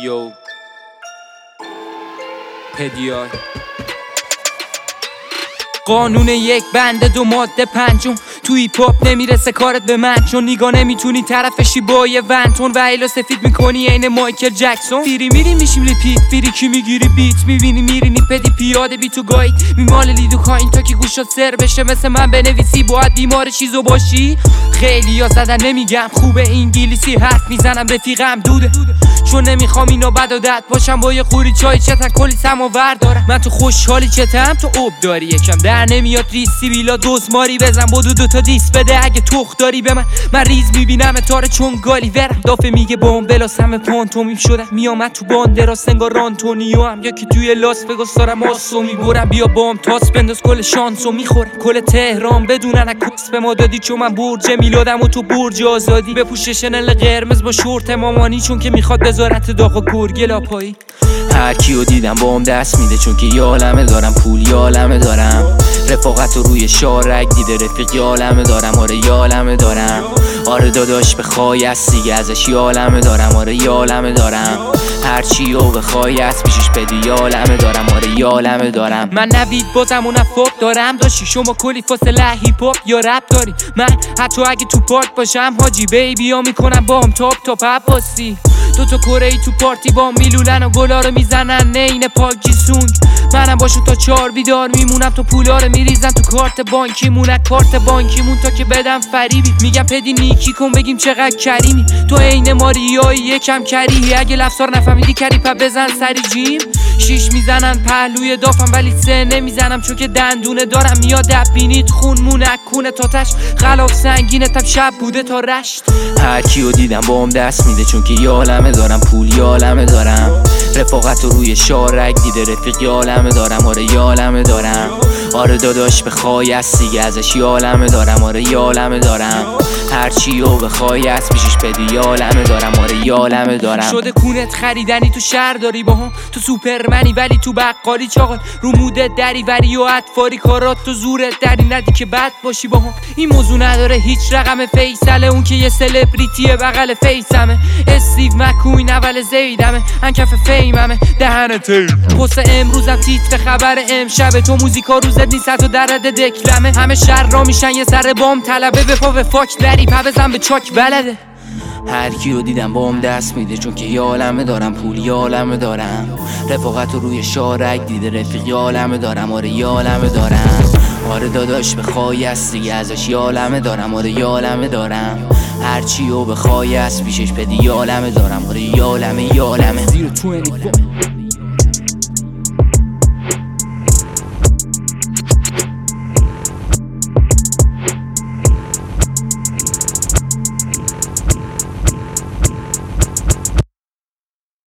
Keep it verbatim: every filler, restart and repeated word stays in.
یو پدیار قانون یک بنده دو ماده پنجم تو هیپ هاپ نمیرسه کارت به من، چون نیگا نمیتونی طرفشی با یه ونتون و ایلا سفید میکنی عین مایکل جکسون. فیری میری میشیم ریپیت، فیری کی میگیری بیت میبینی میرینی پدی پیاده بی تو گاید میمال لیدو کاین تا که گوشات سر بشه. مثل من بنویسی باید بیمار چیزو باشی. خیلی یا زدن نمیگم خوبه، انگلیسی حرف میزنم رفیقم دوده، چون نمیخوام اینو بد و دد باشم با یه خوری چای چتن کلی سماور دارم. من تو خوشحالی چتم تو اوب داری یکم در نمیاد ریسی بیلا دوز ماری بزن بدو دوتا دیس بده اگه تخ داری به من. من ریز میبینم تاره چون گالی ورم دافه میگه بام بلاس همه پانتومیم شدم میامد تو باندراس انگار آنتونیو هم یا که توی لاس وگاس دارم آسو میبرم بیا بام تاس بنداز کل شانسو میخورم کل تهران بدونن اکوس به ما دادی چون من برج میلادم و تو برج آزادی بپوش شنل قرمز با شورت مامانی چون که میخواد بذارت داغ گرگ لاپایی. هر کیو دیدم بام دست میده چون که یالمه دارم پول یالمه دارم رفاقت رو روی شارک دیده رفیق یالمه دارم آره یالمه دارم آره داداش بخوای از دیگه ازش یالمه دارم آره یالمه دارم هر چی رو بخوای از پیشش بدی یالمه دارم آره یالمه دارم. من نوید بازم و نفاق دارم داشتی شما کلی فاصله هیپ هاپ یا رپ داری. من حتی اگه تو پارک باشم حاجی بیبی ها میکنم بام تاپ تاپ عباسی دو تا کره ای تو پارتی با میلولن و گلا رو میزنن نین پاکی سونگ. منم باشون تا چار بیدار میمونم تو پولا رو میریزن تو کارت بانکی مونه کارت بانکی مون تا که بدم فریبی میگم پدی نیکی کن بگیم چقدر کریمی تو عین ماریایی یکم کریهی اگه لفظار نفهمیدی کری پا بزن سری جیم. شیش میزنن پهلوی دافم ولی سه نمیزنم چون که دندونه دارم میاد دب بینید خون مونه کونه تا تش غلاف سنگینه تب شب بوده تا رشت. هر کیو دیدم بام دست میده چون که یالمه دارم پول یالمه دارم رفاقت رو روی شارک دیده رفیق یالمه دارم آره یالمه دارم آره داداش بخوای از دیگه ازش یالمه دارم آره یالمه دارم هر چی رو بخوای از پیشش بدی یالمه دارم آره یالمه دارم. شده کونت خریدنی تو شهر داری با هم تو سوپرمنی ولی تو بقالی چاقال رو مودت دری وری و اطفاری کارات تو زورت دری ندی که بد باشی با هم. این موضوع نداره هیچ رقم فیصله اون که یه سلبریتیه بغل فیسمه استیو مکوین اول زیدمه انکف فیممه دهن تیر پست امروزم تیتر خبر امشب تو موزیکا روزت نیست تو درد دکلمه همه شر را میشن یه سر بام طلبه به پا به فاک دری پا بزن به چاک بلده. هر کیو دیدم بام دست میده چون که یالمه دارم پول یالمه دارم رفاقت رو روی شارک دیده رفیق یالمه دارم آره یالمه دارم آره داداش بخوای از دیگه ازش یالمه دارم آره یالمه دارم هر چی رو بخوای از پیشش بدی یالمه دارم آره یالمه یالمه.